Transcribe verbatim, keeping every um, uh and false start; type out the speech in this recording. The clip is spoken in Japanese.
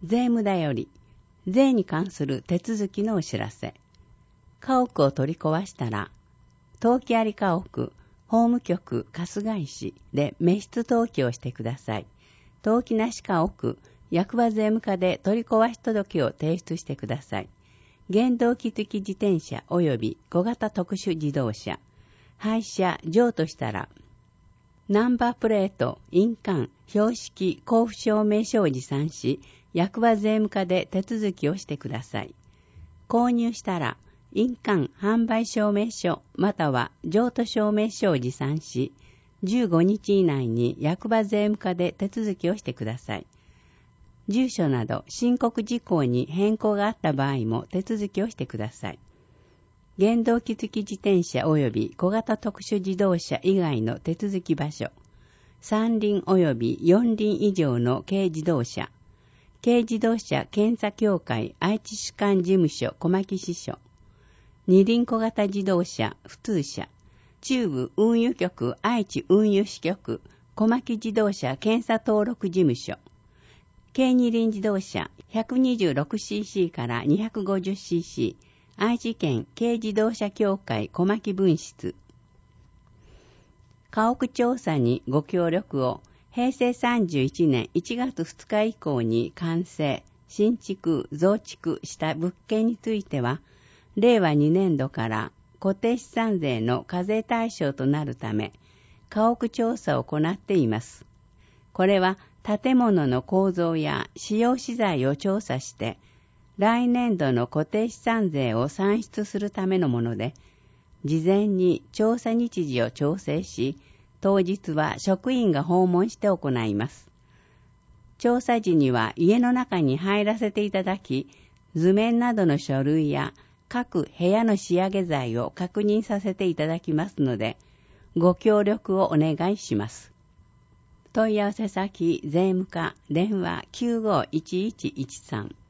税務だより、税に関する手続きのお知らせ。家屋を取り壊したら、登記あり家屋、法務局春日井市で滅失登記をしてください。登記なし家屋、役場税務課で取り壊し届を提出してください。原動機付き自転車及び小型特殊自動車、廃車、譲渡したら、ナンバープレート、印鑑、標識、交付証明書を持参し、役場税務課で手続きをしてください。購入したら、印鑑、販売証明書、または譲渡証明書を持参し、じゅうごにち以内に役場税務課で手続きをしてください。住所など申告事項に変更があった場合も手続きをしてください。原動機付き自転車及び小型特殊自動車以外の手続き場所、三輪及び四輪以上の軽自動車、軽自動車検査協会愛知主管事務所小牧支所、二輪小型自動車普通車、中部運輸局愛知運輸支局小牧自動車検査登録事務所、軽二輪自動車 ひゃくにじゅうろくシーシー から にひゃくごじゅうシーシー、愛知県軽自動車協会小牧分室。家屋調査にご協力をへいせいさんじゅういちねんいちがつふつか以降に完成、新築、増築した物件については、れいわにねんどから固定資産税の課税対象となるため、家屋調査を行っています。これは建物の構造や使用資材を調査して、来年度の固定資産税を算出するためのもので、事前に調査日時を調整し、当日は職員が訪問して行います。調査時には家の中に入らせていただき、図面などの書類や各部屋の仕上げ材を確認させていただきますので、ご協力をお願いします。問い合わせ先税務課電話きゅうごいちいちいちさん